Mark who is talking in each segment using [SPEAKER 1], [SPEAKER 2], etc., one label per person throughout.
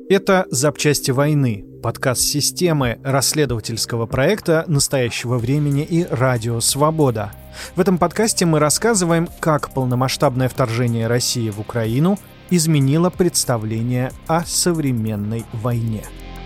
[SPEAKER 1] Это «Запчасти войны», подкаст системы расследовательского проекта «Настоящего времени» и «Радио Свобода». В этом подкасте мы рассказываем, как полномасштабное вторжение России в Украину изменило представление о современной войне.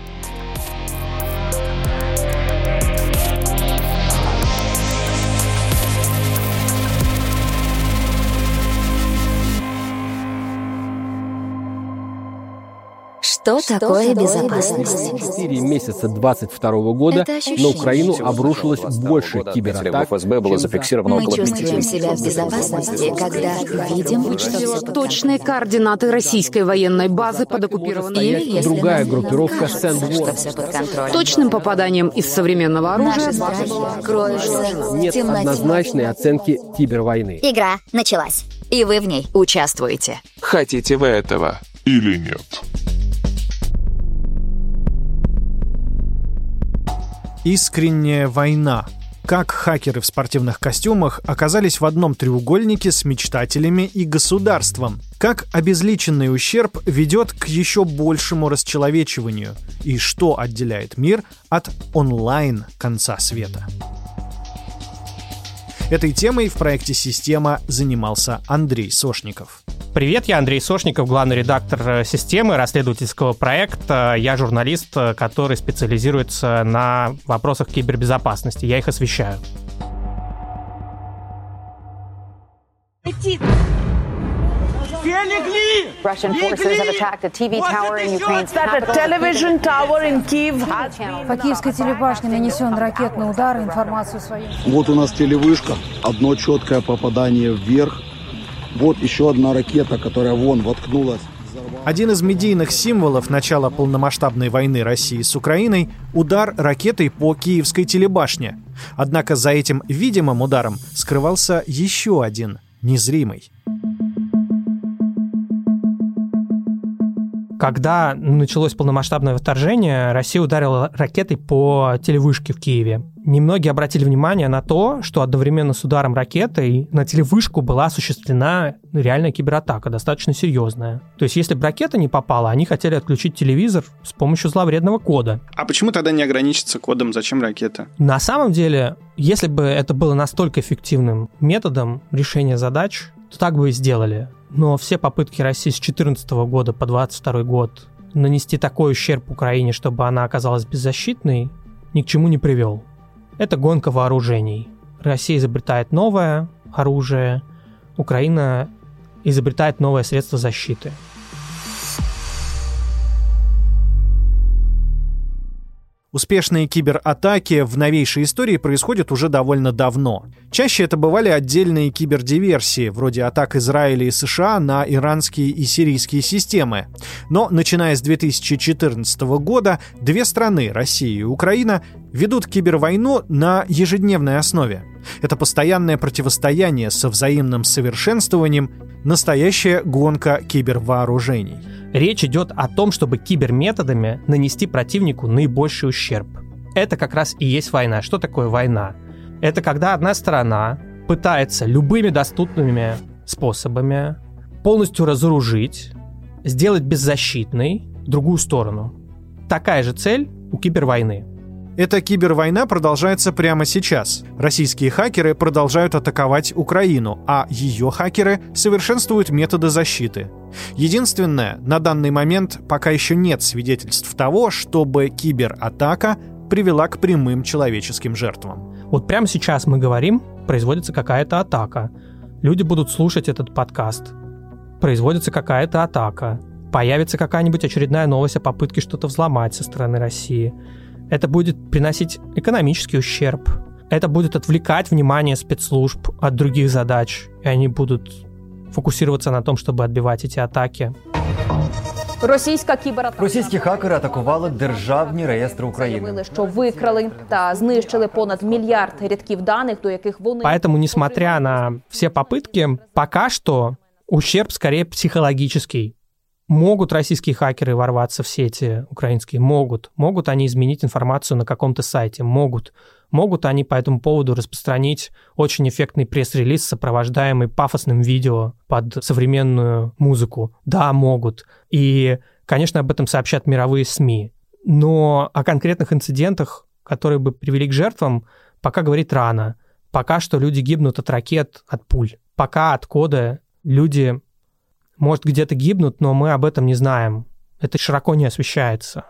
[SPEAKER 2] Что такое безопасность?
[SPEAKER 3] В 4 месяца 2022 года на Украину обрушилось больше кибератак.
[SPEAKER 4] В ФСБ было зафиксировано
[SPEAKER 2] Мы
[SPEAKER 4] около
[SPEAKER 2] чувствуем себя в безопасности, когда видим, что
[SPEAKER 5] Точные координаты российской военной базы под оккупированной
[SPEAKER 2] Или если
[SPEAKER 3] Другая
[SPEAKER 2] нам
[SPEAKER 3] группировка
[SPEAKER 2] кажется, что
[SPEAKER 3] Сэндворд.
[SPEAKER 2] все под контролем.
[SPEAKER 5] точным попаданием из современного оружия.
[SPEAKER 2] Наши страхи кроются в
[SPEAKER 3] Нет
[SPEAKER 2] темноте.
[SPEAKER 3] однозначной оценки кибервойны.
[SPEAKER 2] Игра началась, и вы в ней участвуете.
[SPEAKER 6] Хотите вы этого или нет?
[SPEAKER 1] Искренняя война. Как хакеры в спортивных костюмах оказались в одном треугольнике с мечтателями и государством. Как обезличенный ущерб ведет к еще большему расчеловечиванию. И что отделяет мир от онлайн конца света. Этой темой в проекте «Система» занимался Андрей Сошников.
[SPEAKER 7] Привет, я Андрей Сошников, главный редактор «Системы», расследовательского проекта. Я журналист, который специализируется на вопросах кибербезопасности. Я их освещаю.
[SPEAKER 8] Russian forces have attacked a TV tower in Ukraine's capital. Television tower in Kyiv has been...
[SPEAKER 9] По Киевской телебашне нанесен ракетный удар, информацию свою.
[SPEAKER 10] Вот у нас телевышка, одно четкое попадание вверх. Вот еще одна ракета, которая вон воткнулась.
[SPEAKER 1] Один из медийных символов начала полномасштабной войны России с Украиной – удар ракетой по Киевской телебашне. Однако за этим видимым ударом скрывался еще один, незримый.
[SPEAKER 7] Когда началось полномасштабное вторжение, Россия ударила ракетой по телевышке в Киеве. Немногие обратили внимание на то, что одновременно с ударом ракетой на телевышку была осуществлена реальная кибератака, достаточно серьезная. То есть, если бы ракета не попала, они хотели отключить телевизор с помощью зловредного кода.
[SPEAKER 11] А почему тогда не ограничиться кодом? Зачем ракета?
[SPEAKER 7] На самом деле, если бы это было настолько эффективным методом решения задач, то так бы и сделали. Но все попытки России с 2014 года по 2022 год нанести такой ущерб Украине, чтобы она оказалась беззащитной, ни к чему не привел. Это гонка вооружений. Россия изобретает новое оружие, Украина изобретает новое средство защиты.
[SPEAKER 1] Успешные кибератаки в новейшей истории происходят уже довольно давно. Чаще это бывали отдельные кибердиверсии, вроде атак Израиля и США на иранские и сирийские системы. Но начиная с 2014 года две страны, Россия и Украина, ведут кибервойну на ежедневной основе. Это постоянное противостояние со взаимным совершенствованием, настоящая гонка кибервооружений.
[SPEAKER 7] Речь идет о том, чтобы киберметодами нанести противнику наибольший ущерб. Это как раз и есть война. Что такое война? Это когда одна сторона пытается любыми доступными способами полностью разоружить, сделать беззащитной другую сторону. Такая же цель у кибервойны.
[SPEAKER 1] Эта кибервойна продолжается прямо сейчас. Российские хакеры продолжают атаковать Украину, а ее хакеры совершенствуют методы защиты. Единственное, на данный момент пока еще нет свидетельств того, чтобы кибератака привела к прямым человеческим жертвам.
[SPEAKER 7] Вот прямо сейчас мы говорим, производится какая-то атака. Люди будут слушать этот подкаст. Производится какая-то атака. Появится какая-нибудь очередная новость о попытке что-то взломать со стороны России. Это будет приносить экономический ущерб. Это будет отвлекать внимание спецслужб от других задач. И они будут фокусироваться на том, чтобы отбивать эти атаки.
[SPEAKER 12] Російські хакери атакували державні реєстри України.
[SPEAKER 8] Що викрали та знищили понад мільярд рядків даних, до яких вони...
[SPEAKER 7] Поэтому, несмотря на все попытки, пока что ущерб скорее психологический. Могут российские хакеры ворваться в сети украинские? Могут. Могут они изменить информацию на каком-то сайте? Могут. Могут они по этому поводу распространить очень эффектный пресс-релиз, сопровождаемый пафосным видео под современную музыку? Да, могут. И конечно, об этом сообщат мировые СМИ. Но о конкретных инцидентах, которые бы привели к жертвам, пока говорить рано. Пока что люди гибнут от ракет, от пуль. Пока от кода люди, может, где-то гибнут, но мы об этом не знаем. Это широко не освещается.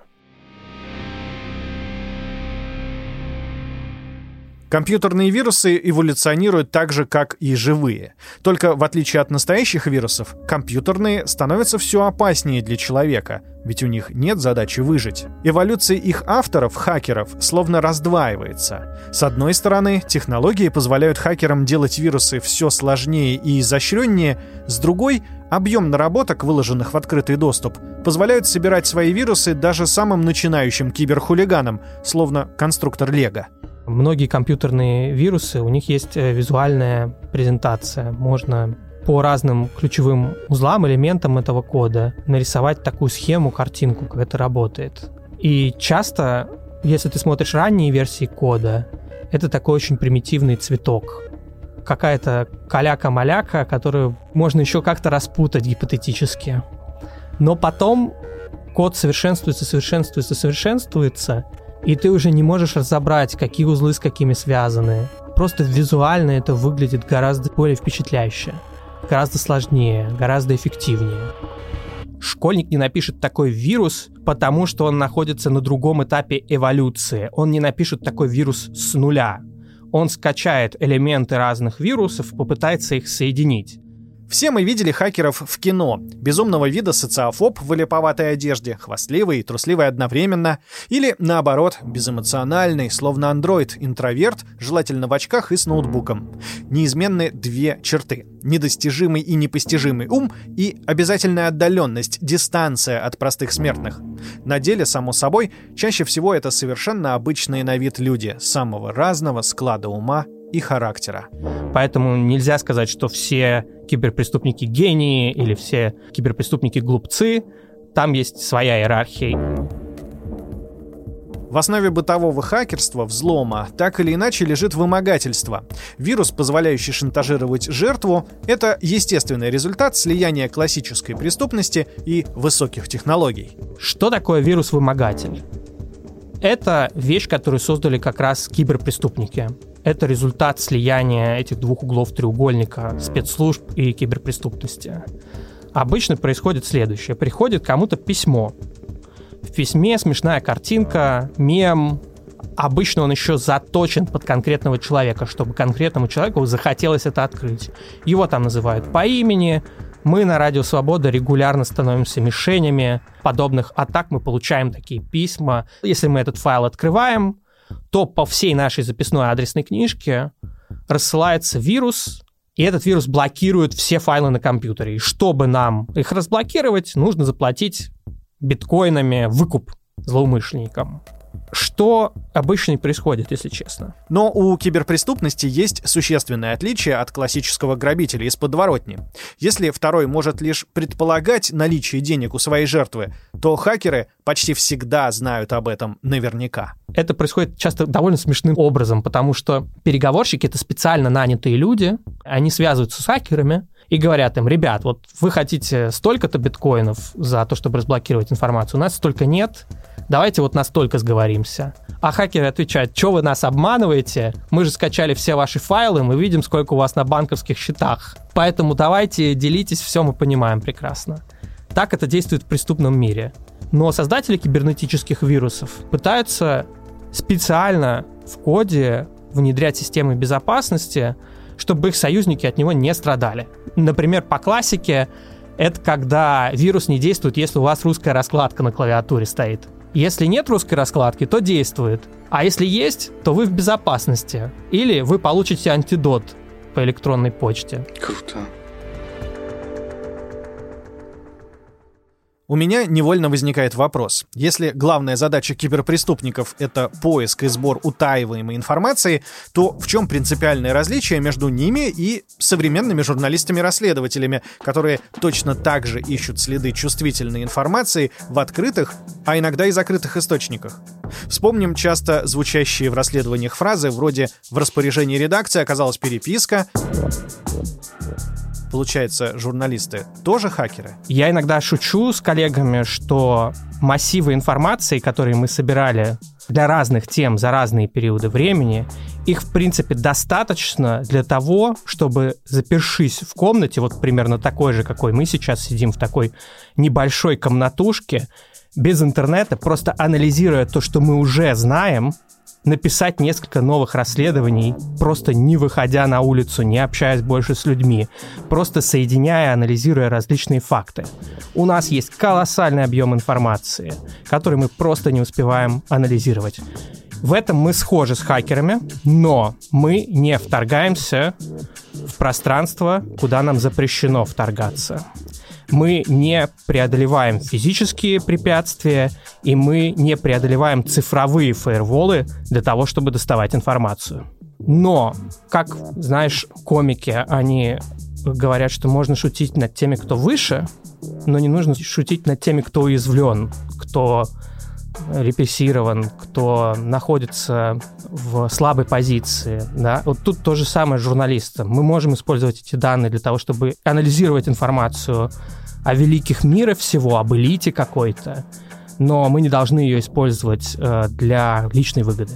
[SPEAKER 1] Компьютерные вирусы эволюционируют так же, как и живые. Только в отличие от настоящих вирусов, компьютерные становятся все опаснее для человека, ведь у них нет задачи выжить. Эволюция их авторов, хакеров, словно раздваивается. С одной стороны, технологии позволяют хакерам делать вирусы все сложнее и изощреннее, с другой — объем наработок, выложенных в открытый доступ, позволяют собирать свои вирусы даже самым начинающим киберхулиганам, словно конструктор Лего.
[SPEAKER 7] Многие компьютерные вирусы, у них есть визуальная презентация. Можно по разным ключевым узлам, элементам этого кода нарисовать такую схему, картинку, как это работает. И часто, если ты смотришь ранние версии кода, это такой очень примитивный цветок. Какая-то каляка-маляка, которую можно еще как-то распутать гипотетически. Но потом код совершенствуется, и ты уже не можешь разобрать, какие узлы с какими связаны. Просто визуально это выглядит гораздо более впечатляюще, гораздо сложнее, гораздо эффективнее. Школьник не напишет такой вирус, потому что он находится на другом этапе эволюции. Он не напишет такой вирус с нуля. Он скачает элементы разных вирусов, попытается их соединить.
[SPEAKER 1] Все мы видели хакеров в кино. Безумного вида социофоб в липоватой одежде, хвастливый и трусливый одновременно. Или, наоборот, безэмоциональный, словно андроид, интроверт, желательно в очках и с ноутбуком. Неизменны две черты. Недостижимый и непостижимый ум и обязательная отдаленность, дистанция от простых смертных. На деле, само собой, чаще всего это совершенно обычные на вид люди, самого разного склада ума и характера.
[SPEAKER 7] Поэтому нельзя сказать, что все киберпреступники гении или все киберпреступники глупцы. Там есть своя иерархия.
[SPEAKER 1] В основе бытового хакерства, взлома, так или иначе лежит вымогательство. Вирус, позволяющий шантажировать жертву, это естественный результат слияния классической преступности и высоких технологий.
[SPEAKER 7] Что такое вирус-вымогатель? Это вещь, которую создали как раз киберпреступники. Это результат слияния этих двух углов треугольника спецслужб и киберпреступности. Обычно происходит следующее. Приходит кому-то письмо. В письме смешная картинка, мем. Обычно он еще заточен под конкретного человека, чтобы конкретному человеку захотелось это открыть. Его там называют по имени. Мы на Радио Свобода регулярно становимся мишенями подобных атак. Мы получаем такие письма. Если мы этот файл открываем, то по всей нашей записной адресной книжке рассылается вирус, и этот вирус блокирует все файлы на компьютере. И чтобы нам их разблокировать, нужно заплатить биткоинами выкуп злоумышленникам. Что обычно и происходит, если честно.
[SPEAKER 1] Но у киберпреступности есть существенное отличие от классического грабителя из подворотни. Если второй может лишь предполагать наличие денег у своей жертвы, то хакеры почти всегда знают об этом наверняка.
[SPEAKER 7] Это происходит часто довольно смешным образом, потому что переговорщики — это специально нанятые люди, они связываются с хакерами и говорят им: ребят, вот вы хотите столько-то биткоинов за то, чтобы разблокировать информацию, у нас столько нет, давайте вот настолько сговоримся. А хакеры отвечают: что вы нас обманываете? Мы же скачали все ваши файлы, мы видим, сколько у вас на банковских счетах. Поэтому давайте делитесь, все мы понимаем прекрасно. Так это действует в преступном мире. Но создатели кибернетических вирусов пытаются специально в коде внедрять системы безопасности, чтобы их союзники от него не страдали. Например, по классике это когда вирус не действует, если у вас русская раскладка на клавиатуре стоит. Если нет русской раскладки, то действует. А если есть, то вы в безопасности. Или вы получите антидот по электронной почте.
[SPEAKER 11] Круто.
[SPEAKER 1] У меня невольно возникает вопрос. Если главная задача киберпреступников — это поиск и сбор утаиваемой информации, то в чем принципиальное различие между ними и современными журналистами-расследователями, которые точно так же ищут следы чувствительной информации в открытых, а иногда и закрытых источниках? Вспомним часто звучащие в расследованиях фразы вроде «в распоряжении редакции оказалась переписка», Получается, журналисты тоже хакеры?
[SPEAKER 7] Я иногда шучу с коллегами, что массивы информации, которые мы собирали для разных тем за разные периоды времени, их, в принципе, достаточно для того, чтобы, запершись в комнате, вот примерно такой же, какой мы сейчас сидим, в такой небольшой комнатушке, без интернета, просто анализируя то, что мы уже знаем, написать несколько новых расследований, просто не выходя на улицу, не общаясь больше с людьми, просто соединяя, анализируя различные факты. У нас есть колоссальный объем информации, который мы просто не успеваем анализировать. В этом мы схожи с хакерами, но мы не вторгаемся в пространство, куда нам запрещено вторгаться. Мы не преодолеваем физические препятствия, и мы не преодолеваем цифровые фаерволы для того, чтобы доставать информацию. Но, как, знаешь, комики, они говорят, что можно шутить над теми, кто выше, но не нужно шутить над теми, кто уязвлен, кто репрессирован, кто находится в слабой позиции. Да? Вот тут то же самое с журналистом. Мы можем использовать эти данные для того, чтобы анализировать информацию о великих мира всего, об элите какой-то, но мы не должны ее использовать для личной выгоды.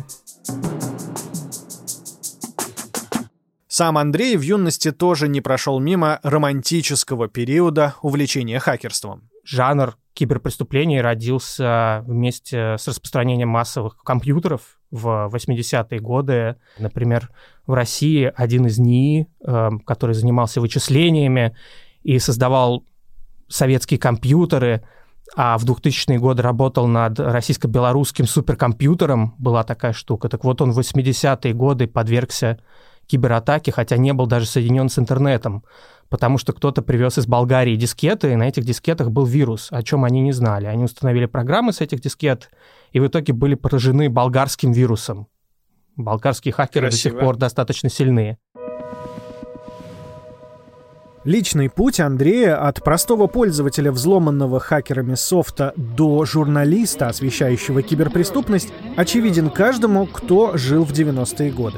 [SPEAKER 1] Сам Андрей в юности тоже не прошел мимо романтического периода увлечения хакерством.
[SPEAKER 7] Жанр киберпреступлений родился вместе с распространением массовых компьютеров в 80-е годы. Например, в России один из НИИ, который занимался вычислениями и создавал советские компьютеры, а в 2000-е годы работал над российско-белорусским суперкомпьютером, была такая штука. Так вот, он в 80-е годы подвергся кибератаке, хотя не был даже соединен с интернетом, потому что кто-то привез из Болгарии дискеты, и на этих дискетах был вирус, о чем они не знали. Они установили программы с этих дискет, и в итоге были поражены болгарским вирусом. Болгарские хакеры до сих пор достаточно сильные.
[SPEAKER 1] Личный путь Андрея от простого пользователя взломанного хакерами софта до журналиста, освещающего киберпреступность, очевиден каждому, кто жил в 90-е годы.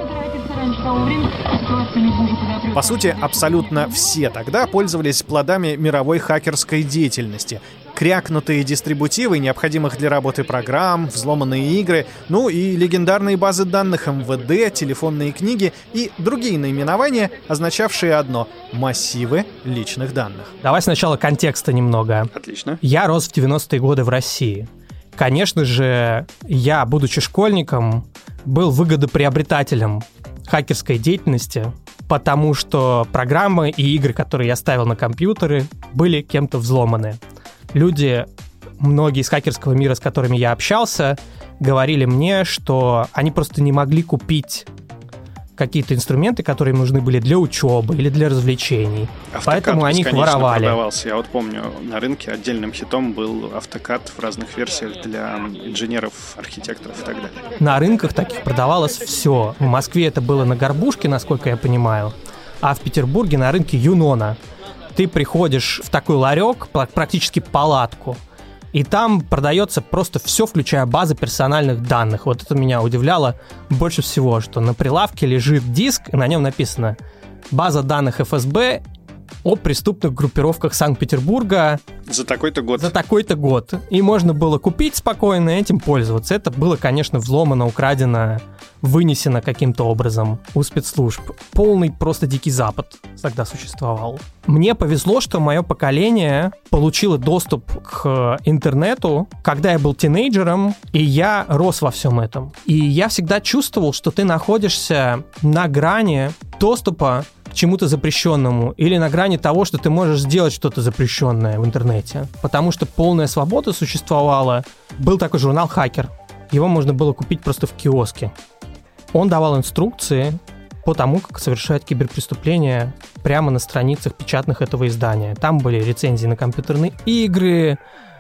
[SPEAKER 1] По сути, абсолютно все тогда пользовались плодами мировой хакерской деятельности. Крякнутые дистрибутивы необходимых для работы программ, взломанные игры, ну и легендарные базы данных МВД, телефонные книги и другие наименования, означавшие одно — массивы личных данных.
[SPEAKER 7] Давай сначала контекста немного.
[SPEAKER 11] Отлично.
[SPEAKER 7] Я рос в 90-е годы в России. Конечно же, я, будучи школьником, был выгодоприобретателем хакерской деятельности, потому что программы и игры, которые я ставил на компьютеры, были кем-то взломаны. Люди, многие из хакерского мира, с которыми я общался, говорили мне, что они просто не могли купить какие-то инструменты, которые им нужны были для учебы или для развлечений.
[SPEAKER 11] Автокад
[SPEAKER 7] поэтому они их воровали.
[SPEAKER 11] Продавался. Я вот помню, на рынке отдельным хитом был автокад в разных версиях для инженеров, архитекторов и так далее.
[SPEAKER 7] На рынках таких продавалось все. В Москве это было на Горбушке, насколько я понимаю, а в Петербурге на рынке Юнона. Ты приходишь в такой ларек, практически палатку, и там продается просто все, включая базы персональных данных. Вот это меня удивляло больше всего, что на прилавке лежит диск, и на нем написано «База данных ФСБ о преступных группировках Санкт-Петербурга».
[SPEAKER 11] За такой-то год.
[SPEAKER 7] За такой-то год. И можно было купить спокойно, этим пользоваться. Это было, конечно, взломано, украдено, вынесено каким-то образом у спецслужб. Полный просто дикий запад тогда существовал. Мне повезло, что мое поколение получило доступ к интернету, когда я был тинейджером, и я рос во всем этом. И я всегда чувствовал, что ты находишься на грани доступа к чему-то запрещенному или на грани того, что ты можешь сделать что-то запрещенное в интернете. Потому что полная свобода существовала. Был такой журнал «Хакер». Его можно было купить просто в киоске. Он давал инструкции по тому, как совершать киберпреступления прямо на страницах печатных этого издания. Там были рецензии на компьютерные игры,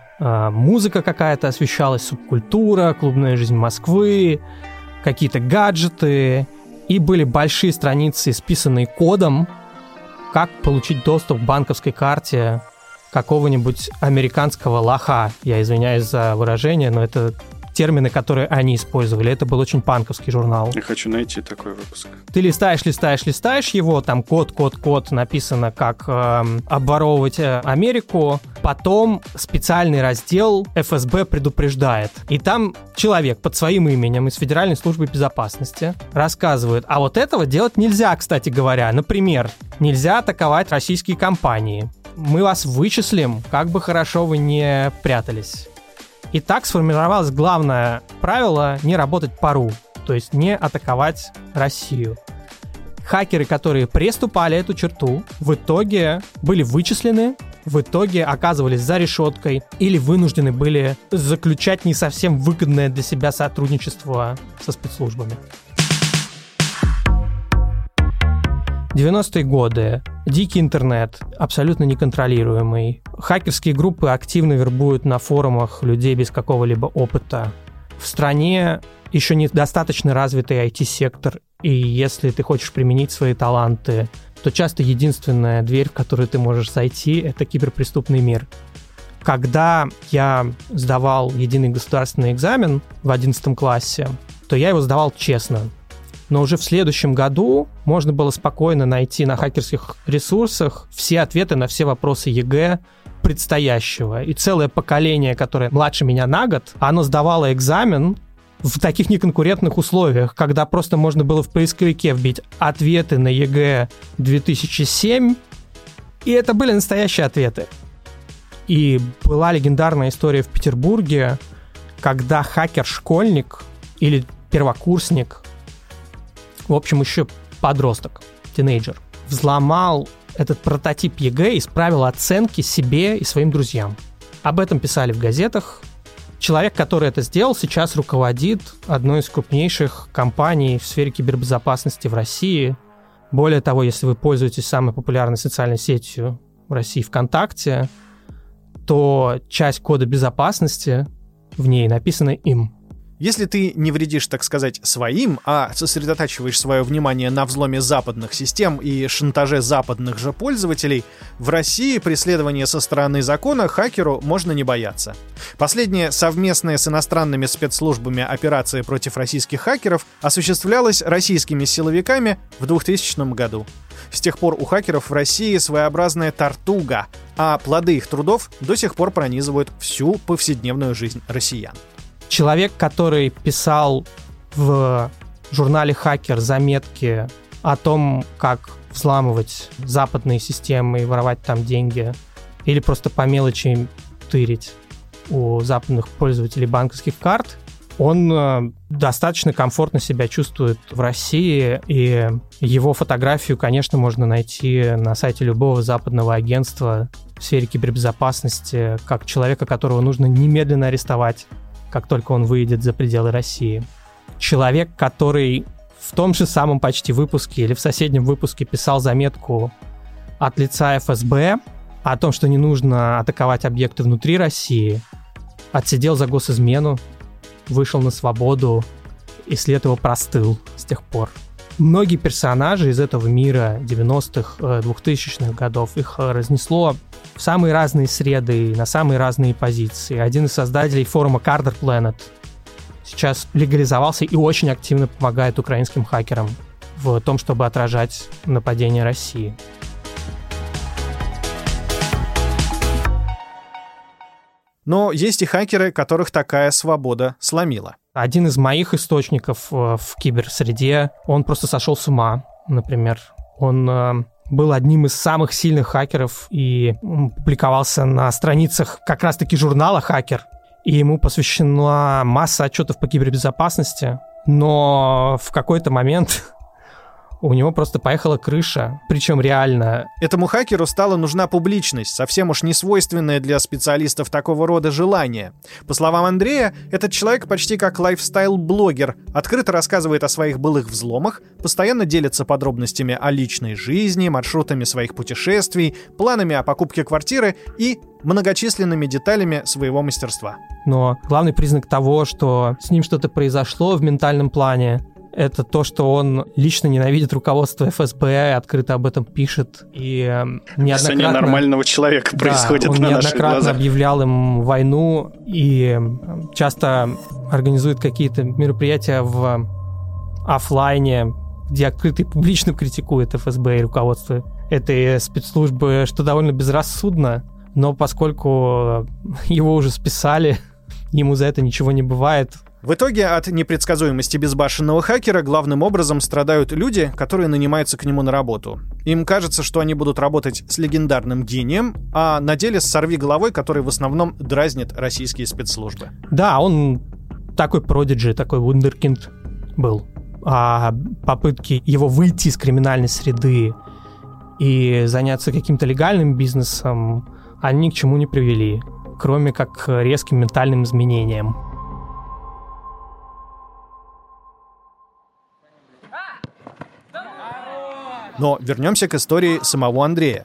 [SPEAKER 7] музыка какая-то освещалась, субкультура, клубная жизнь Москвы, какие-то гаджеты. И были большие страницы, исписанные кодом, как получить доступ к банковской карте какого-нибудь американского лоха. Я извиняюсь за выражение, но это термины, которые они использовали. Это был очень панковский журнал.
[SPEAKER 11] Я хочу найти такой выпуск.
[SPEAKER 7] Ты листаешь его, там код, написано, как обворовывать Америку. Потом специальный раздел ФСБ предупреждает. И там человек под своим именем из Федеральной службы безопасности рассказывает, а вот этого делать нельзя, кстати говоря. Например, нельзя атаковать российские компании. Мы вас вычислим, как бы хорошо вы не прятались. И так сформировалось главное правило не работать по-ру, то есть не атаковать Россию. Хакеры, которые приступали эту черту, в итоге были вычислены, в итоге оказывались за решеткой или вынуждены были заключать не совсем выгодное для себя сотрудничество со спецслужбами. 90-е годы. Дикий интернет, абсолютно неконтролируемый. Хакерские группы активно вербуют на форумах людей без какого-либо опыта. В стране еще недостаточно развитый IT-сектор, и если ты хочешь применить свои таланты, то часто единственная дверь, в которую ты можешь зайти, это киберпреступный мир. Когда я сдавал единый государственный экзамен в 11 классе, то я его сдавал честно. Но уже в следующем году можно было спокойно найти на хакерских ресурсах все ответы на все вопросы ЕГЭ предстоящего. И целое поколение, которое младше меня на год, оно сдавало экзамен в таких неконкурентных условиях, когда просто можно было в поисковике вбить ответы на ЕГЭ 2007, и это были настоящие ответы. И была легендарная история в Петербурге, когда хакер-школьник или первокурсник, в общем, еще подросток, тинейджер, взломал этот прототип ЕГЭ и исправил оценки себе и своим друзьям. Об этом писали в газетах. Человек, который это сделал, сейчас руководит одной из крупнейших компаний в сфере кибербезопасности в России. Более того, если вы пользуетесь самой популярной социальной сетью в России ВКонтакте, то часть кода безопасности в ней написана им.
[SPEAKER 1] Если ты не вредишь, так сказать, своим, а сосредотачиваешь свое внимание на взломе западных систем и шантаже западных же пользователей, в России преследования со стороны закона хакеру можно не бояться. Последняя совместная с иностранными спецслужбами операция против российских хакеров осуществлялась российскими силовиками в 2000 году. С тех пор у хакеров в России своеобразная тортуга, а плоды их трудов до сих пор пронизывают всю повседневную жизнь россиян.
[SPEAKER 7] Человек, который писал в журнале «Хакер» заметки о том, как взламывать западные системы и воровать там деньги, или просто по мелочи тырить у западных пользователей банковских карт, он достаточно комфортно себя чувствует в России, и его фотографию, конечно, можно найти на сайте любого западного агентства в сфере кибербезопасности, как человека, которого нужно немедленно арестовать, как только он выйдет за пределы России. Человек, который в том же самом почти выпуске или в соседнем выпуске писал заметку от лица ФСБ о том, что не нужно атаковать объекты внутри России, отсидел за госизмену, вышел на свободу, и след его простыл с тех пор. Многие персонажи из этого мира 90-х, 2000-х годов, их разнесло в самые разные среды и на самые разные позиции. Один из создателей форума Carder Planet сейчас легализовался и очень активно помогает украинским хакерам в том, чтобы отражать нападения России.
[SPEAKER 1] Но есть и хакеры, которых такая свобода сломила.
[SPEAKER 7] Один из моих источников в киберсреде, он просто сошел с ума, например. Он был одним из самых сильных хакеров и публиковался на страницах как раз-таки журнала «Хакер». И ему посвящена масса отчетов по кибербезопасности. Но в какой-то момент у него просто поехала крыша, причем реально.
[SPEAKER 1] Этому хакеру стала нужна публичность, совсем уж не свойственное для специалистов такого рода желание. По словам Андрея, этот человек почти как лайфстайл-блогер, открыто рассказывает о своих былых взломах, постоянно делится подробностями о личной жизни, маршрутами своих путешествий, планами о покупке квартиры и многочисленными деталями своего мастерства.
[SPEAKER 7] Но главный признак того, что с ним что-то произошло в ментальном плане, Это то, что он лично ненавидит руководство ФСБ, открыто об этом пишет. И
[SPEAKER 11] неоднократно... нормального человека происходит на наших глазах.
[SPEAKER 7] Он неоднократно объявлял им войну и часто организует какие-то мероприятия в офлайне, где открыто и публично критикует ФСБ и руководство этой спецслужбы, что довольно безрассудно. Но поскольку его уже списали, ему за это ничего не бывает.
[SPEAKER 1] В итоге от непредсказуемости безбашенного хакера главным образом страдают люди, которые нанимаются к нему на работу. Им кажется, что они будут работать с легендарным гением, а на деле с сорвиголовой, который в основном дразнит российские спецслужбы.
[SPEAKER 7] Да, он такой продиджи, такой вундеркинд был. А попытки его выйти из криминальной среды и заняться каким-то легальным бизнесом, они ни к чему не привели, кроме как резким ментальным изменениям.
[SPEAKER 1] Но вернемся к истории самого Андрея.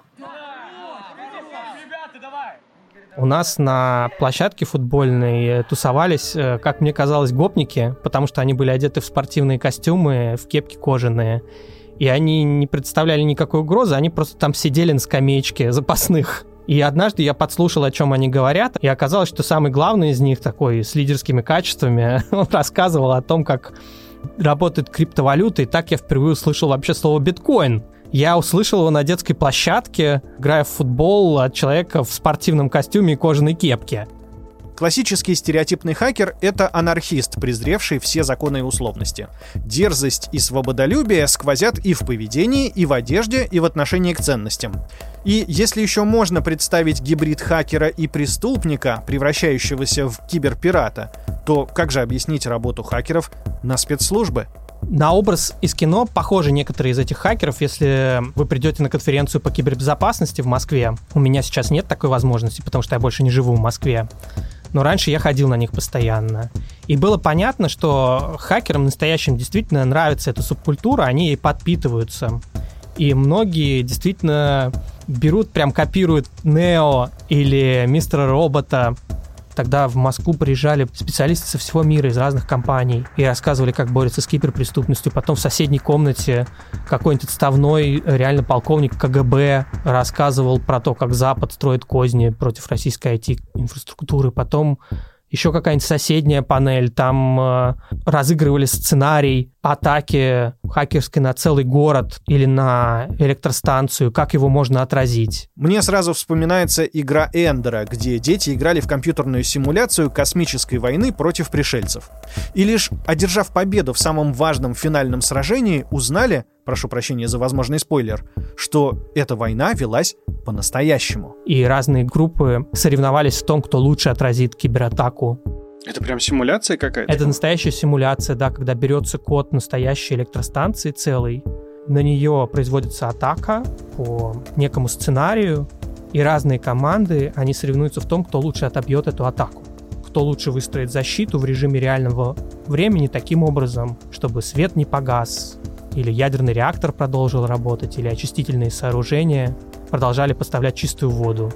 [SPEAKER 7] У нас на площадке футбольной тусовались, как мне казалось, гопники, потому что они были одеты в спортивные костюмы, в кепки кожаные. И они не представляли никакой угрозы, они просто там сидели на скамеечке запасных. И однажды я подслушал, о чем они говорят, и оказалось, что самый главный из них, такой с лидерскими качествами, он рассказывал о том, как работает криптовалюта, и так я впервые услышал вообще слово биткоин. Я услышал его на детской площадке, играя в футбол, от человека в спортивном костюме и кожаной кепке.
[SPEAKER 1] Классический стереотипный хакер — это анархист, презревший все законы и условности. Дерзость и свободолюбие сквозят и в поведении, и в одежде, и в отношении к ценностям. И если еще можно представить гибрид хакера и преступника, превращающегося в киберпирата, то как же объяснить работу хакеров на спецслужбы?
[SPEAKER 7] На образ из кино похожи некоторые из этих хакеров. Если вы придете на конференцию по кибербезопасности в Москве, у меня сейчас нет такой возможности, потому что я больше не живу в Москве, но раньше я ходил на них постоянно. И было понятно, что хакерам настоящим действительно нравится эта субкультура, они ей подпитываются. И многие действительно берут, прям копируют Нео или Мистера Робота. Тогда в Москву приезжали специалисты со всего мира, из разных компаний, и рассказывали, как борются с киберпреступностью. Потом в соседней комнате какой-нибудь отставной реально полковник КГБ рассказывал про то, как Запад строит козни против российской IT-инфраструктуры. Потом еще какая-нибудь соседняя панель, там разыгрывали сценарий атаки хакерской на целый город или на электростанцию, как его можно отразить.
[SPEAKER 1] Мне сразу вспоминается игра Эндера, где дети играли в компьютерную симуляцию космической войны против пришельцев. И лишь одержав победу в самом важном финальном сражении, узнали, прошу прощения за возможный спойлер, что эта война велась по-настоящему.
[SPEAKER 7] И разные группы соревновались в том, кто лучше отразит кибератаку.
[SPEAKER 11] Это прям симуляция какая-то?
[SPEAKER 7] Это настоящая симуляция, да, когда берется код настоящей электростанции целый, на нее производится атака по некому сценарию, и разные команды, они соревнуются в том, кто лучше отобьет эту атаку. Кто лучше выстроит защиту в режиме реального времени таким образом, чтобы свет не погас, или ядерный реактор продолжил работать, или очистительные сооружения продолжали поставлять чистую воду.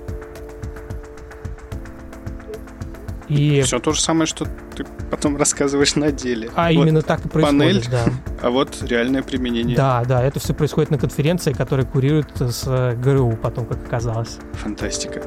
[SPEAKER 7] И...
[SPEAKER 11] Все то же самое, что ты потом рассказываешь на деле.
[SPEAKER 7] А вот именно так и происходит,
[SPEAKER 11] панель,
[SPEAKER 7] да.
[SPEAKER 11] А вот реальное применение.
[SPEAKER 7] Да, это все происходит на конференции, которая курирует с ГРУ потом, как оказалось.
[SPEAKER 11] Фантастика.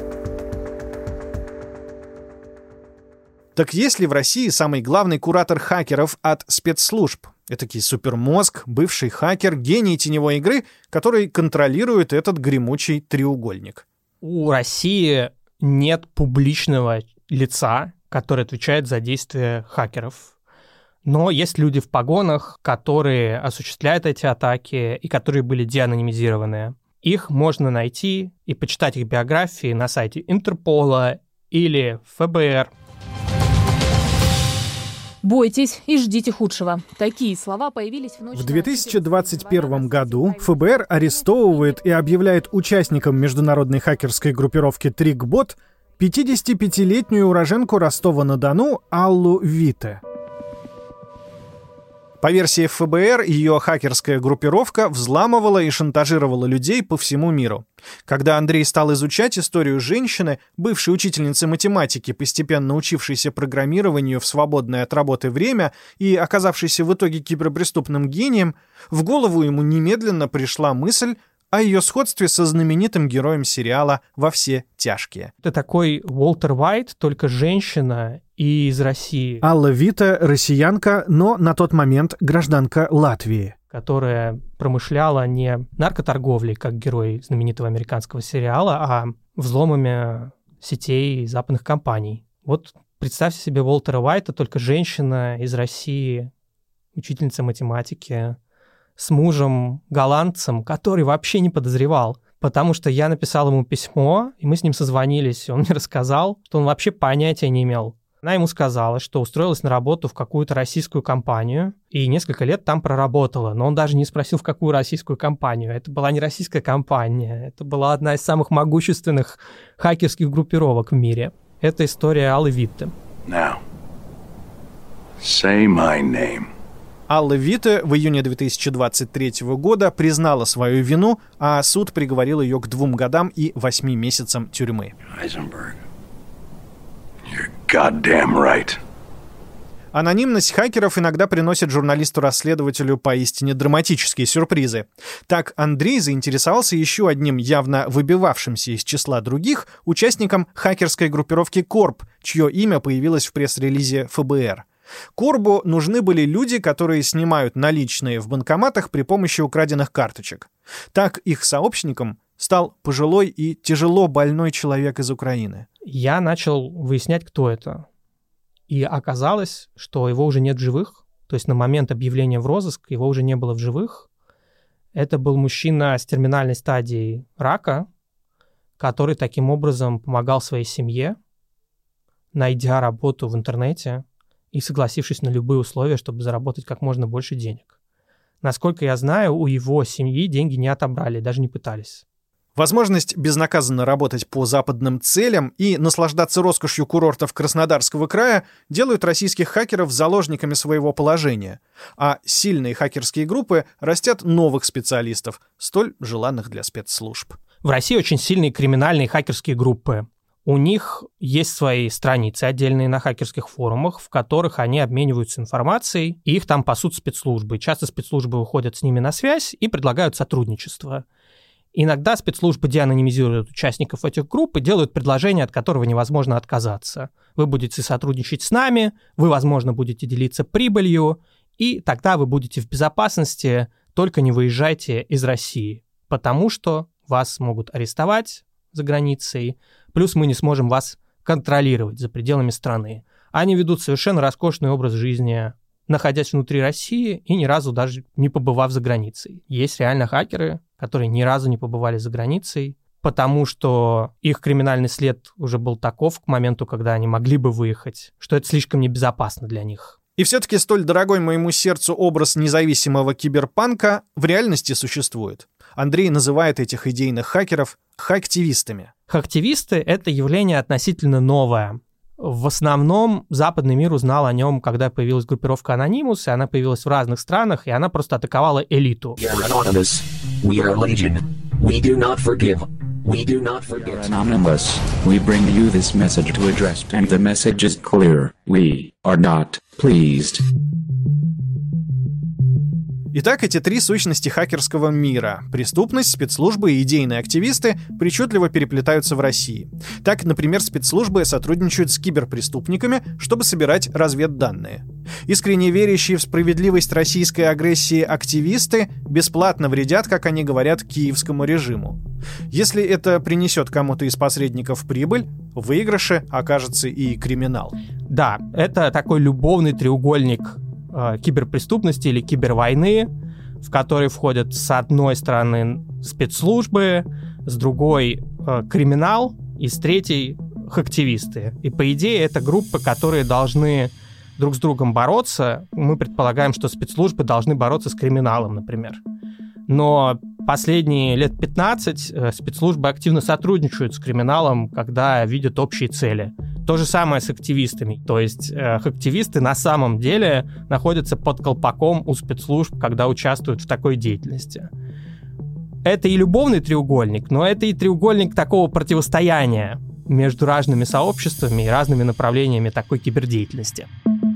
[SPEAKER 1] Так есть ли в России самый главный куратор хакеров от спецслужб? Этакий супермозг, бывший хакер, гений теневой игры, который контролирует этот гремучий треугольник.
[SPEAKER 7] У России нет публичного лица, который отвечает за действия хакеров. Но есть люди в погонах, которые осуществляют эти атаки и которые были деанонимизированы. Их можно найти и почитать их биографии на сайте Интерпола или ФБР.
[SPEAKER 4] Бойтесь и ждите худшего. Такие слова появились в ночь...
[SPEAKER 1] В 2021 году ФБР арестовывает и объявляет участником международной хакерской группировки TrickBot 55-летнюю уроженку Ростова-на-Дону Аллу Вите. По версии ФБР, ее хакерская группировка взламывала и шантажировала людей по всему миру. Когда Андрей стал изучать историю женщины, бывшей учительницы математики, постепенно учившейся программированию в свободное от работы время и оказавшейся в итоге киберпреступным гением, в голову ему немедленно пришла мысль о ее сходстве со знаменитым героем сериала «Во все тяжкие».
[SPEAKER 7] Это такой Уолтер Уайт, только женщина и из России.
[SPEAKER 1] Алла Вита — россиянка, но на тот момент гражданка Латвии.
[SPEAKER 7] Которая промышляла не наркоторговлей, как герой знаменитого американского сериала, а взломами сетей западных компаний. Вот представьте себе Уолтера Уайта, только женщина из России, учительница математики, с мужем голландцем, который вообще не подозревал. Потому что я написал ему письмо, и мы с ним созвонились, и он мне рассказал, что он вообще понятия не имел. Она ему сказала, что устроилась на работу в какую-то российскую компанию и несколько лет там проработала, но он даже не спросил, в какую российскую компанию. Это была не российская компания, это была одна из самых могущественных хакерских группировок в мире. Это история Аллы Витте.
[SPEAKER 13] Now, say my name.
[SPEAKER 1] Алла Витте в июне 2023 года признала свою вину, а суд приговорил ее к 2 годам и 8 месяцам тюрьмы.
[SPEAKER 13] You're goddamn right.
[SPEAKER 1] Анонимность хакеров иногда приносит журналисту-расследователю поистине драматические сюрпризы. Так Андрей заинтересовался еще одним явно выбивавшимся из числа других участником хакерской группировки Корп, чье имя появилось в пресс-релизе ФБР. Корбу нужны были люди, которые снимают наличные в банкоматах при помощи украденных карточек. Так их сообщником стал пожилой и тяжело больной человек из Украины.
[SPEAKER 7] Я начал выяснять, кто это. И оказалось, что его уже нет в живых. То есть на момент объявления в розыск его уже не было в живых. Это был мужчина с терминальной стадией рака, который таким образом помогал своей семье, найдя работу в интернете и согласившись на любые условия, чтобы заработать как можно больше денег. Насколько я знаю, у его семьи деньги не отобрали, даже не пытались.
[SPEAKER 1] Возможность безнаказанно работать по западным целям и наслаждаться роскошью курортов Краснодарского края делают российских хакеров заложниками своего положения, а сильные хакерские группы растят новых специалистов, столь желанных для спецслужб.
[SPEAKER 7] В России очень сильные криминальные хакерские группы. У них есть свои страницы отдельные на хакерских форумах, в которых они обмениваются информацией, и их там пасут спецслужбы. Часто спецслужбы выходят с ними на связь и предлагают сотрудничество. Иногда спецслужбы деанонимизируют участников этих групп и делают предложение, от которого невозможно отказаться. Вы будете сотрудничать с нами, вы, возможно, будете делиться прибылью, и тогда вы будете в безопасности, только не выезжайте из России, потому что вас могут арестовать за границей, плюс мы не сможем вас контролировать за пределами страны. Они ведут совершенно роскошный образ жизни, находясь внутри России и ни разу даже не побывав за границей. Есть реально хакеры, которые ни разу не побывали за границей, потому что их криминальный след уже был таков к моменту, когда они могли бы выехать, что это слишком небезопасно для них.
[SPEAKER 1] И все-таки столь дорогой моему сердцу образ независимого киберпанка в реальности существует. Андрей называет этих идейных хакеров хактивистами.
[SPEAKER 7] Хактивисты — это явление относительно новое. В основном западный мир узнал о нем, когда появилась группировка Anonymous, и она появилась в разных странах, и она просто атаковала элиту.
[SPEAKER 14] We are Legion. We do not forgive. We do not forget.
[SPEAKER 15] Anonymous. We bring you this message to address, and the message is clear. We are not pleased.
[SPEAKER 1] Итак, эти три сущности хакерского мира — преступность, спецслужбы и идейные активисты — причудливо переплетаются в России. Так, например, спецслужбы сотрудничают с киберпреступниками, чтобы собирать разведданные. Искренне верящие в справедливость российской агрессии активисты бесплатно вредят, как они говорят, киевскому режиму. Если это принесет кому-то из посредников прибыль, в выигрыше окажется и криминал.
[SPEAKER 7] Да, это такой любовный треугольник киберпреступности или кибервойны, в который входят с одной стороны спецслужбы, с другой криминал и с третьей хактивисты. И по идее это группы, которые должны друг с другом бороться. Мы предполагаем, что спецслужбы должны бороться с криминалом, например. Но последние лет 15 спецслужбы активно сотрудничают с криминалом, когда видят общие цели. То же самое с активистами. То есть активисты на самом деле находятся под колпаком у спецслужб, когда участвуют в такой деятельности. Это и любовный треугольник, но это и треугольник такого противостояния между разными сообществами и разными направлениями такой кибердеятельности.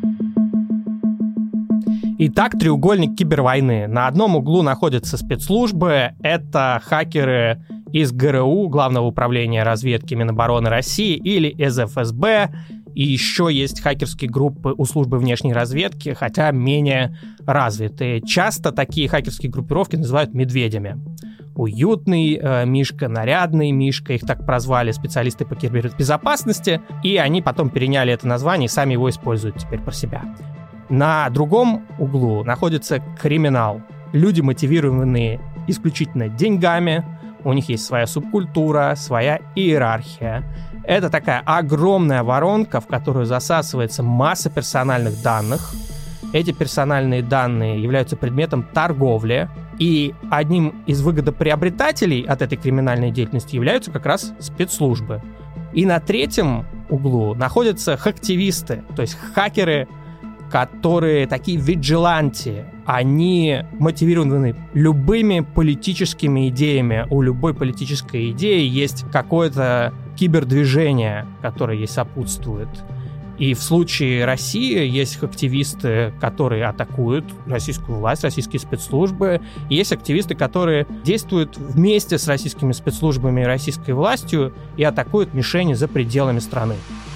[SPEAKER 7] Итак, треугольник кибервойны. На одном углу находятся спецслужбы. Это хакеры из ГРУ, Главного управления разведки Минобороны России, или из ФСБ. И еще есть хакерские группы у службы внешней разведки, хотя менее развитые. Часто такие хакерские группировки называют медведями. Уютный Мишка, нарядный Мишка, их так прозвали специалисты по кибербезопасности, и они потом переняли это название и сами его используют теперь про себя. На другом углу находится криминал. Люди, мотивированные исключительно деньгами, у них есть своя субкультура, своя иерархия. Это такая огромная воронка, в которую засасывается масса персональных данных. Эти персональные данные являются предметом торговли, и одним из выгодоприобретателей от этой криминальной деятельности являются как раз спецслужбы. И на третьем углу находятся хактивисты, то есть хакеры, которые такие виджиланти. Они мотивированы любыми политическими идеями. У любой политической идеи есть какое-то кибердвижение, которое ей сопутствует. И в случае России есть активисты, которые атакуют российскую власть, российские спецслужбы. И есть активисты, которые действуют вместе с российскими спецслужбами и российской властью и атакуют мишени за пределами страны.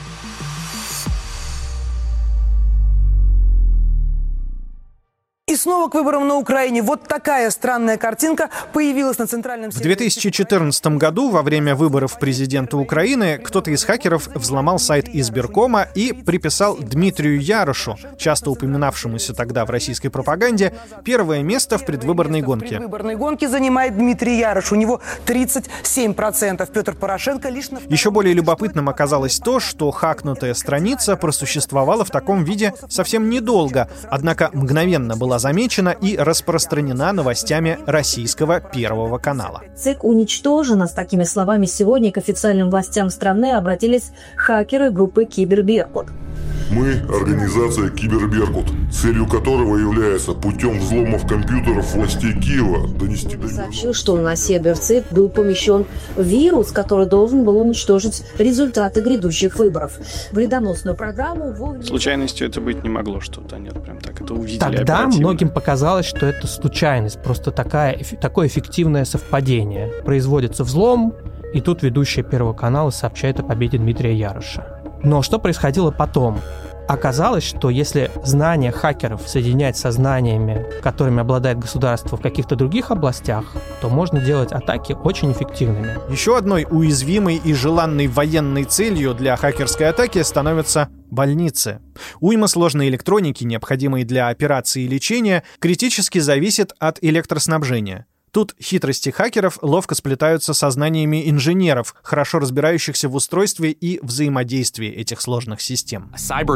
[SPEAKER 16] И снова к выборам на Украине. Вот такая странная картинка появилась на центральном...
[SPEAKER 1] В 2014 году, во время выборов президента Украины, кто-то из хакеров взломал сайт избиркома и приписал Дмитрию Ярошу, часто упоминавшемуся тогда в российской пропаганде, первое место в предвыборной гонке.
[SPEAKER 16] В предвыборной гонке занимает Дмитрий Ярош. У него 37%. Петр Порошенко лишь на...
[SPEAKER 1] Еще более любопытным оказалось то, что хакнутая страница просуществовала в таком виде совсем недолго, однако мгновенно была замечена и распространена новостями российского Первого канала.
[SPEAKER 17] ЦИК уничтожена. С такими словами сегодня к официальным властям страны обратились хакеры группы «Киберберкут».
[SPEAKER 18] Мы – организация «Киберберкут», целью которого является путем взломов компьютеров властей Киева донести до...
[SPEAKER 17] Сообщил, что на сервер ЦИК был помещен вирус, который должен был уничтожить результаты грядущих выборов. Вредоносную программу...
[SPEAKER 11] Случайностью это быть не могло, что-то нет, прям так это увидели.
[SPEAKER 7] Тогда многим показалось, что это случайность, просто такое эффективное совпадение. Производится взлом, и тут ведущая Первого канала сообщает о победе Дмитрия Яроша. Но что происходило потом? Оказалось, что если знания хакеров соединять со знаниями, которыми обладает государство в каких-то других областях, то можно делать атаки очень эффективными.
[SPEAKER 1] Еще одной уязвимой и желанной военной целью для хакерской атаки становятся больницы. Уйма сложной электроники, необходимой для операции и лечения, критически зависит от электроснабжения. Тут хитрости хакеров ловко сплетаются со знаниями инженеров, хорошо разбирающихся в устройстве и взаимодействии этих сложных систем.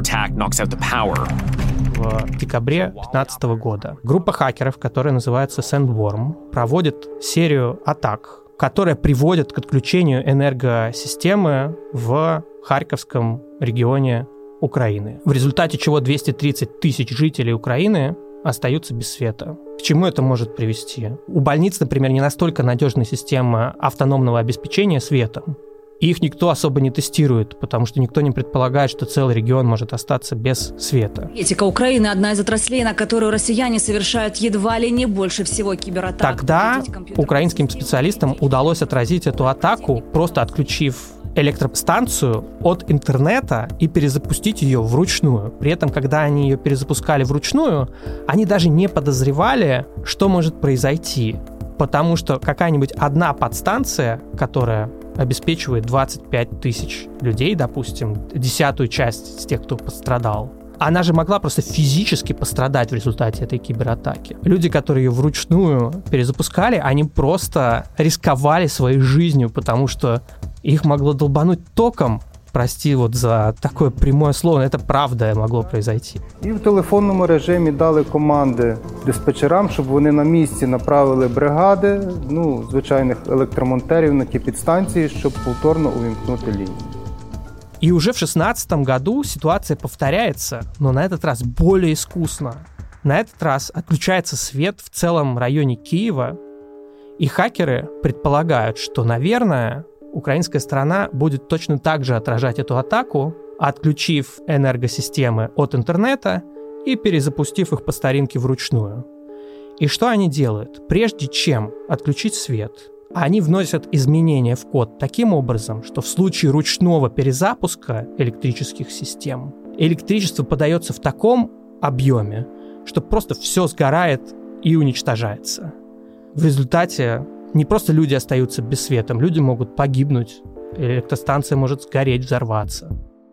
[SPEAKER 7] В декабре 2015 года группа хакеров, которая называется Sandworm, проводит серию атак, которая приводит к отключению энергосистемы в Харьковском регионе Украины. В результате чего 230 тысяч жителей Украины остаются без света. К чему это может привести? У больниц, например, не настолько надежная система автономного обеспечения светом. И их никто особо не тестирует, потому что никто не предполагает, что целый регион может остаться без света.
[SPEAKER 19] Энергетика Украины – одна из отраслей, на которую россияне совершают едва ли не больше всего кибератак.
[SPEAKER 7] Тогда украинским специалистам удалось отразить эту атаку, просто отключив электростанцию от интернета и перезапустить ее вручную. При этом, когда они ее перезапускали вручную, они даже не подозревали, что может произойти. Потому что какая-нибудь одна подстанция, которая обеспечивает 25 тысяч людей, допустим, 10-ю часть из тех, кто пострадал, она же могла просто физически пострадать в результате этой кибератаки. Люди, которые ее вручную перезапускали, они просто рисковали своей жизнью, потому что их могло долбануть током. Прости вот за такое прямое слово, это правда могло произойти.
[SPEAKER 20] І в телефонному режимі дали команди диспетчерам, щоб вони на місці направили бригади, звичайних електромонтерів на ті підстанції, щоб повторно увімкнути лінію.
[SPEAKER 7] И уже в 2016 году ситуация повторяется, но на этот раз более искусно. На этот раз отключается свет в целом районе Киева, и хакеры предполагают, что, наверное, украинская сторона будет точно так же отражать эту атаку, отключив энергосистемы от интернета и перезапустив их по старинке вручную. И что они делают? Прежде чем отключить свет, они вносят изменения в код таким образом, что в случае ручного перезапуска электрических систем электричество подается в таком объеме, что просто все сгорает и уничтожается. В результате не просто люди остаются без света, люди могут погибнуть, электростанция может сгореть, взорваться.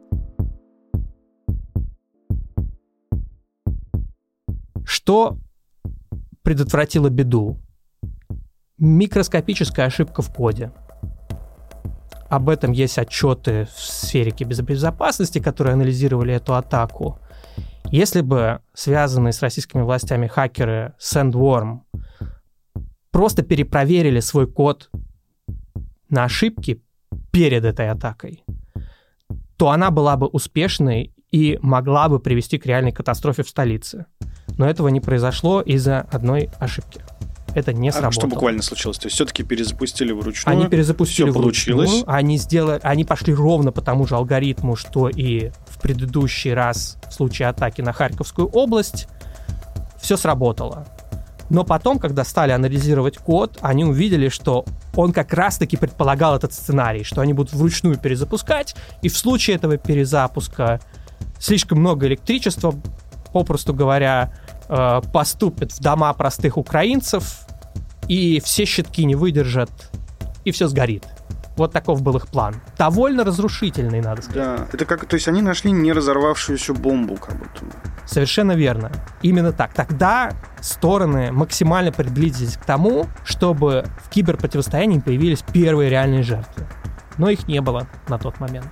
[SPEAKER 7] Что предотвратило беду? Микроскопическая ошибка в коде. Об этом есть отчеты в сфере кибербезопасности, которые анализировали эту атаку. Если бы связанные с российскими властями хакеры Sandworm просто перепроверили свой код на ошибки перед этой атакой, то она была бы успешной и могла бы привести к реальной катастрофе в столице. Но этого не произошло из-за одной ошибки. Это не сработало.
[SPEAKER 11] А что буквально случилось? То есть все-таки перезапустили вручную?
[SPEAKER 7] Они перезапустили
[SPEAKER 11] вручную.
[SPEAKER 7] Они пошли ровно по тому же алгоритму, что и в предыдущий раз в случае атаки на Харьковскую область. Все сработало. Но потом, когда стали анализировать код, они увидели, что он как раз-таки предполагал этот сценарий, что они будут вручную перезапускать, и в случае этого перезапуска слишком много электричества, попросту говоря, поступит в дома простых украинцев, и все щитки не выдержат, и все сгорит. Вот таков был их план. Довольно разрушительный, надо сказать.
[SPEAKER 11] Да, это как, то есть они нашли не разорвавшуюся бомбу, как будто.
[SPEAKER 7] Совершенно верно. Именно так. Тогда стороны максимально приблизились к тому, чтобы в киберпротивостоянии появились первые реальные жертвы. Но их не было на тот момент.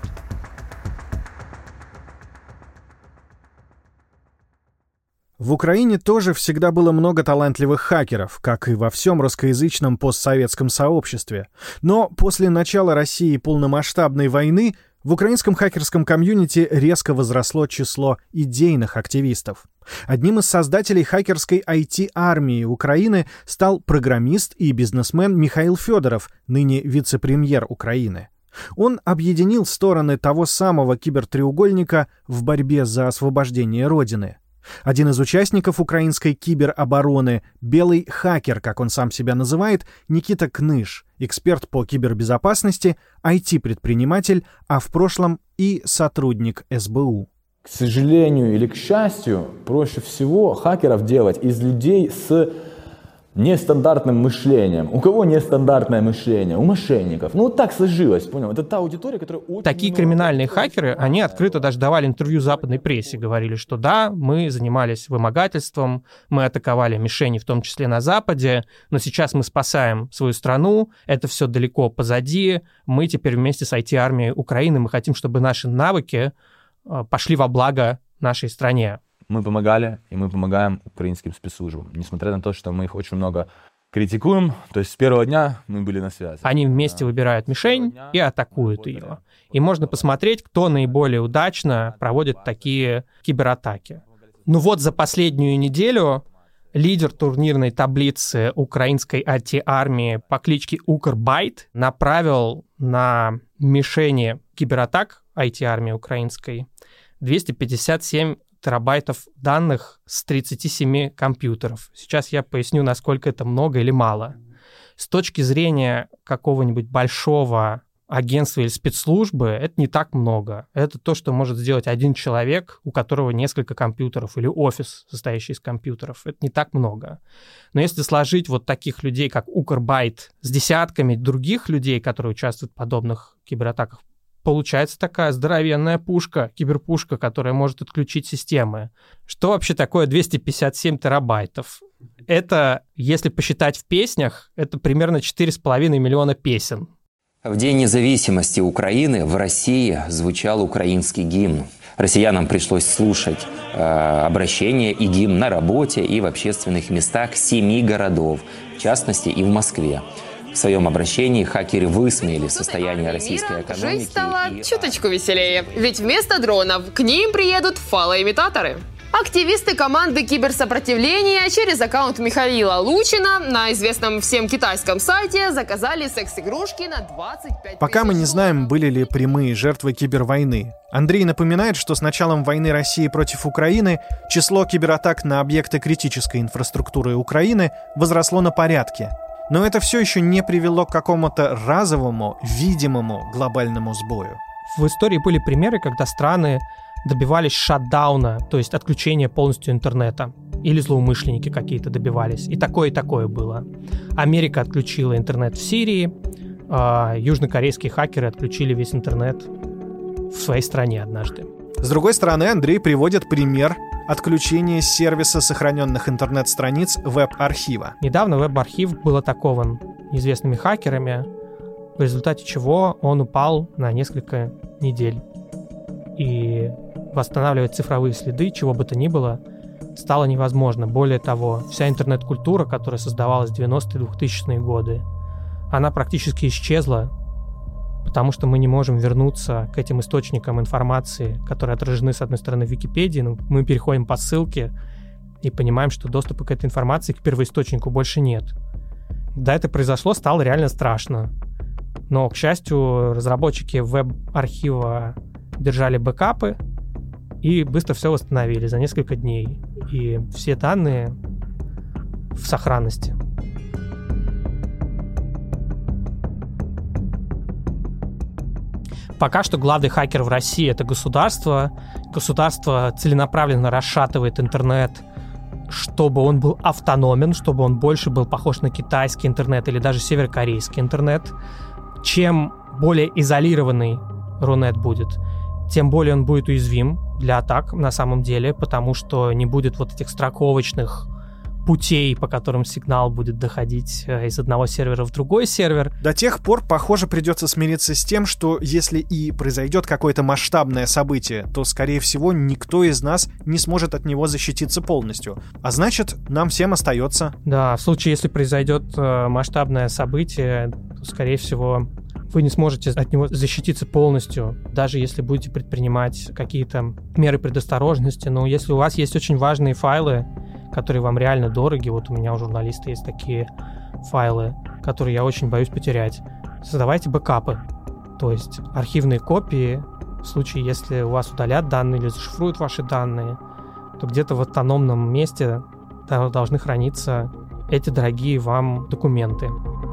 [SPEAKER 1] В Украине тоже всегда было много талантливых хакеров, как и во всем русскоязычном постсоветском сообществе. Но после начала России полномасштабной войны в украинском хакерском комьюнити резко возросло число идейных активистов. Одним из создателей хакерской IT-армии Украины стал программист и бизнесмен Михаил Федоров, ныне вице-премьер Украины. Он объединил стороны того самого кибертреугольника в борьбе за освобождение Родины. Один из участников украинской киберобороны, белый хакер, как он сам себя называет, Никита Кныш, эксперт по кибербезопасности, IT-предприниматель, а в прошлом и сотрудник СБУ.
[SPEAKER 21] К сожалению или к счастью, проще всего хакеров делать из людей с нестандартным мышлением. У кого нестандартное мышление? У мошенников. Ну, вот так сложилось, понял? Это та аудитория, которая очень...
[SPEAKER 7] Такие криминальные хакеры, они открыто даже давали интервью западной прессе, говорили, что да, мы занимались вымогательством, мы атаковали мишени, в том числе на Западе, но сейчас мы спасаем свою страну, это все далеко позади, мы теперь вместе с IT-армией Украины, мы хотим, чтобы наши навыки пошли во благо нашей стране.
[SPEAKER 21] Мы помогали, и мы помогаем украинским спецслужбам, несмотря на то, что мы их очень много критикуем. То есть с первого дня мы были на связи.
[SPEAKER 7] Они вместе выбирают мишень и атакуют ее. И можно посмотреть, кто наиболее удачно проводит такие кибератаки. Ну вот за последнюю неделю лидер турнирной таблицы украинской IT-армии по кличке Укрбайт направил на мишени кибератак IT-армии украинской 257 терабайтов данных с 37 компьютеров. Сейчас я поясню, насколько это много или мало. С точки зрения какого-нибудь большого агентства или спецслужбы, это не так много. Это то, что может сделать один человек, у которого несколько компьютеров, или офис, состоящий из компьютеров. Это не так много. Но если сложить вот таких людей, как Укрбайт, с десятками других людей, которые участвуют в подобных кибератаках, получается такая здоровенная пушка, киберпушка, которая может отключить системы. Что вообще такое 257 терабайтов? Это, если посчитать в песнях, это примерно 4,5 миллиона песен.
[SPEAKER 22] В День независимости Украины в России звучал украинский гимн. Россиянам пришлось слушать обращение и гимн на работе и в общественных местах 7 городов, в частности и в Москве. В своем обращении хакеры высмеяли состояние российской экономики.
[SPEAKER 3] Жизнь стала чуточку веселее, ведь вместо дронов к ним приедут фалоимитаторы. Активисты команды киберсопротивления через аккаунт Михаила Лучина на известном всем китайском сайте заказали секс-игрушки на 25
[SPEAKER 1] Пока мы не знаем, были ли прямые жертвы кибервойны. Андрей напоминает, что с началом войны России против Украины число кибератак на объекты критической инфраструктуры Украины возросло на порядки. Но это все еще не привело к какому-то разовому, видимому глобальному сбою.
[SPEAKER 7] В истории были примеры, когда страны добивались шатдауна, то есть отключения полностью интернета. Или злоумышленники какие-то добивались. И такое было. Америка отключила интернет в Сирии, а южнокорейские хакеры отключили весь интернет в своей стране однажды.
[SPEAKER 1] С другой стороны, Андрей приводит пример отключения сервиса сохраненных интернет-страниц веб-архива.
[SPEAKER 7] Недавно веб-архив был атакован неизвестными хакерами, в результате чего он упал на несколько недель. И восстанавливать цифровые следы, чего бы то ни было, стало невозможно. Более того, вся интернет-культура, которая создавалась в 90-е и 2000-е годы, она практически исчезла, потому что мы не можем вернуться к этим источникам информации, которые отражены, с одной стороны, в Википедии, но мы переходим по ссылке и понимаем, что доступа к этой информации, к первоисточнику, больше нет. Когда это произошло, стало реально страшно. Но, к счастью, разработчики веб-архива держали бэкапы и быстро все восстановили за несколько дней. И все данные в сохранности. Пока что главный хакер в России — это государство. Государство целенаправленно расшатывает интернет, чтобы он был автономен, чтобы он больше был похож на китайский интернет или даже северокорейский интернет. Чем более изолированный Рунет будет, тем более он будет уязвим для атак на самом деле, потому что не будет вот этих строковочных путей, по которым сигнал будет доходить из одного сервера в другой сервер.
[SPEAKER 1] До тех пор, похоже, придется смириться с тем, что если и произойдет какое-то масштабное событие, то, скорее всего, никто из нас не сможет от него защититься полностью. А значит, нам всем остается...
[SPEAKER 7] Да, в случае, если произойдет масштабное событие, то, скорее всего, вы не сможете от него защититься полностью, даже если будете предпринимать какие-то меры предосторожности. Но если у вас есть очень важные файлы, которые вам реально дороги, вот у меня у журналиста есть такие файлы, которые я очень боюсь потерять, создавайте бэкапы, то есть архивные копии. В случае, если у вас удалят данные или зашифруют ваши данные, то где-то в автономном месте должны храниться эти дорогие вам документы.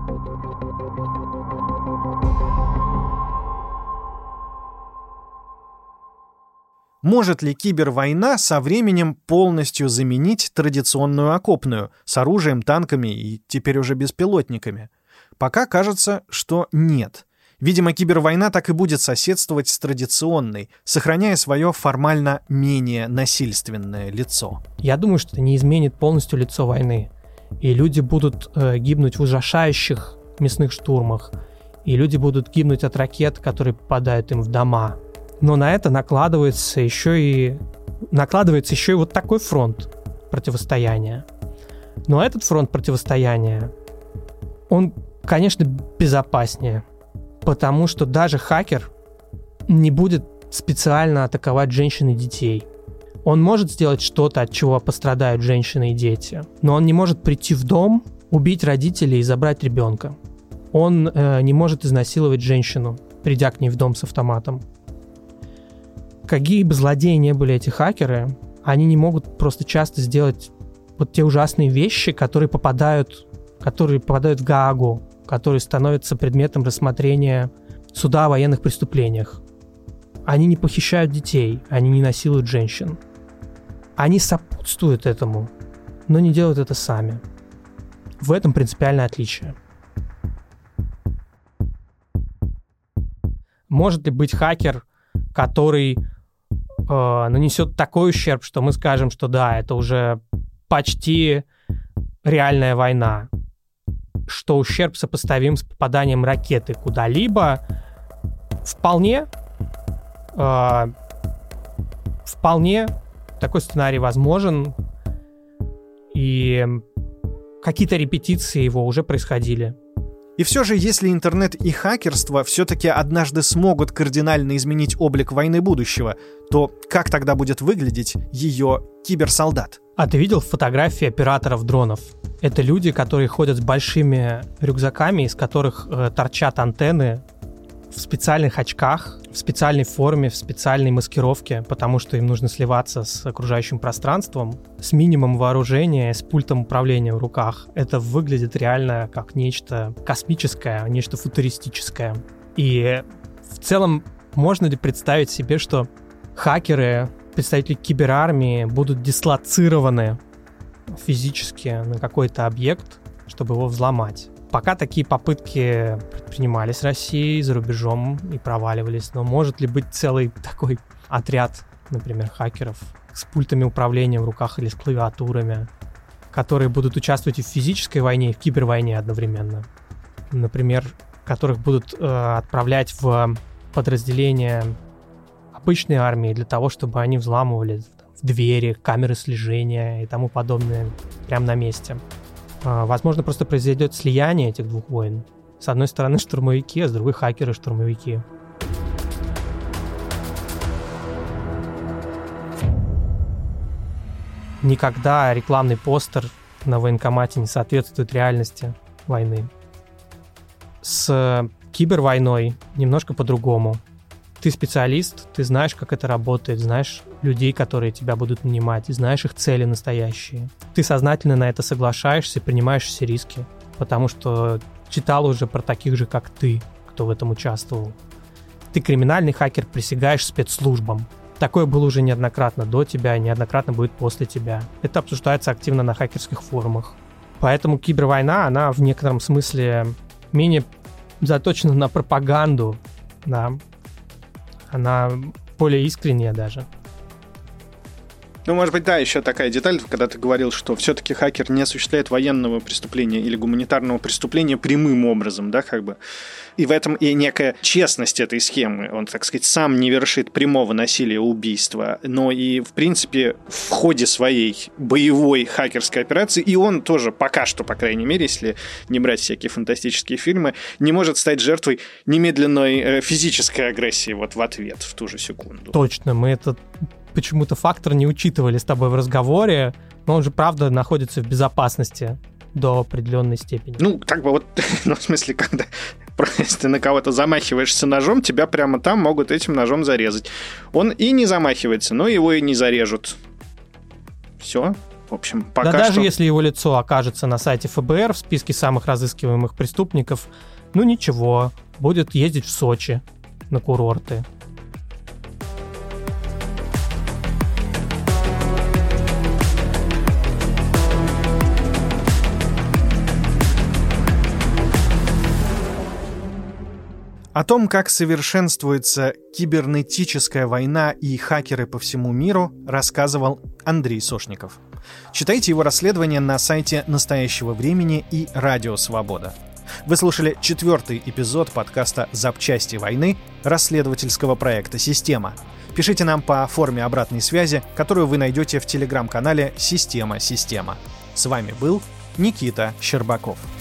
[SPEAKER 1] Может ли кибервойна со временем полностью заменить традиционную окопную с оружием, танками и теперь уже беспилотниками? Пока кажется, что нет. Видимо, кибервойна так и будет соседствовать с традиционной, сохраняя свое формально менее насильственное лицо.
[SPEAKER 7] Я думаю, что это не изменит полностью лицо войны. И люди будут гибнуть в ужасающих мясных штурмах. И люди будут гибнуть от ракет, которые попадают им в дома. Но на это накладывается еще и вот такой фронт противостояния. Но этот фронт противостояния, он, конечно, безопаснее, потому что даже хакер не будет специально атаковать женщин и детей. Он может сделать что-то, от чего пострадают женщины и дети, но он не может прийти в дом, убить родителей и забрать ребенка. Он не может изнасиловать женщину, придя к ней в дом с автоматом. Какие бы злодеи не были эти хакеры, они не могут просто часто сделать вот те ужасные вещи, которые попадают в Гаагу, которые становятся предметом рассмотрения суда о военных преступлениях. Они не похищают детей, они не насилуют женщин. Они сопутствуют этому, но не делают это сами. В этом принципиальное отличие. Может ли быть хакер, который нанесет такой ущерб, что мы скажем, что да, это уже почти реальная война, что ущерб сопоставим с попаданием ракеты куда-либо? Вполне такой сценарий возможен, и какие-то репетиции его уже происходили.
[SPEAKER 1] И все же, если интернет и хакерство все-таки однажды смогут кардинально изменить облик войны будущего, то как тогда будет выглядеть ее киберсолдат?
[SPEAKER 7] А ты видел фотографии операторов дронов? Это люди, которые ходят с большими рюкзаками, из которых торчат антенны, в специальных очках, в специальной форме, в специальной маскировке, потому что им нужно сливаться с окружающим пространством, с минимумом вооружения, с пультом управления в руках. Это выглядит реально как нечто космическое, нечто футуристическое. И в целом можно ли представить себе, что хакеры, представители киберармии будут дислоцированы физически на какой-то объект, чтобы его взломать? Пока такие попытки предпринимались Россией за рубежом и проваливались, но может ли быть целый такой отряд, например, хакеров с пультами управления в руках или с клавиатурами, которые будут участвовать и в физической войне, и в кибервойне одновременно? Например, которых будут отправлять в подразделения обычной армии для того, чтобы они взламывали двери, камеры слежения и тому подобное прямо на месте. Возможно, просто произойдет слияние этих двух войн. С одной стороны штурмовики, а с другой хакеры-штурмовики. Никогда рекламный постер на военкомате не соответствует реальности войны. С кибервойной немножко по-другому. Ты специалист, ты знаешь, как это работает, знаешь людей, которые тебя будут нанимать, знаешь их цели настоящие. Ты сознательно на это соглашаешься и принимаешь все риски, потому что читал уже про таких же, как ты, кто в этом участвовал. Ты криминальный хакер, присягаешь спецслужбам. Такое было уже неоднократно до тебя, неоднократно будет после тебя. Это обсуждается активно на хакерских форумах. Поэтому кибервойна, она в некотором смысле менее заточена на пропаганду, да. Она более искренняя даже.
[SPEAKER 11] Ну, может быть, да, еще такая деталь, когда ты говорил, что все-таки хакер не осуществляет военного преступления или гуманитарного преступления прямым образом, да, как бы. И в этом и некая честность этой схемы. Он, так сказать, сам не вершит прямого насилия, убийства, но и, в принципе, в ходе своей боевой хакерской операции, и он тоже пока что, по крайней мере, если не брать всякие фантастические фильмы, не может стать жертвой немедленной физической агрессии вот в ответ, в ту же секунду.
[SPEAKER 7] Точно, мы этот почему-то фактор не учитывали с тобой в разговоре, но он же, правда, находится в безопасности до определенной степени.
[SPEAKER 11] Ну, как бы вот, ну, в смысле, когда если ты на кого-то замахиваешься ножом, тебя прямо там могут этим ножом зарезать. Он и не замахивается, но его и не зарежут. Все. В общем, пока
[SPEAKER 7] что... Да даже
[SPEAKER 11] что...
[SPEAKER 7] если его лицо окажется на сайте ФБР в списке самых разыскиваемых преступников, ну ничего, будет ездить в Сочи на курорты.
[SPEAKER 1] О том, как совершенствуется кибернетическая война и хакеры по всему миру, рассказывал Андрей Сошников. Читайте его расследование на сайте «Настоящего времени» и «Радио Свобода». Вы слушали 4-й эпизод подкаста «Запчасти войны» расследовательского проекта «Система». Пишите нам по форме обратной связи, которую вы найдете в телеграм-канале «Система. С вами был Никита Щербаков.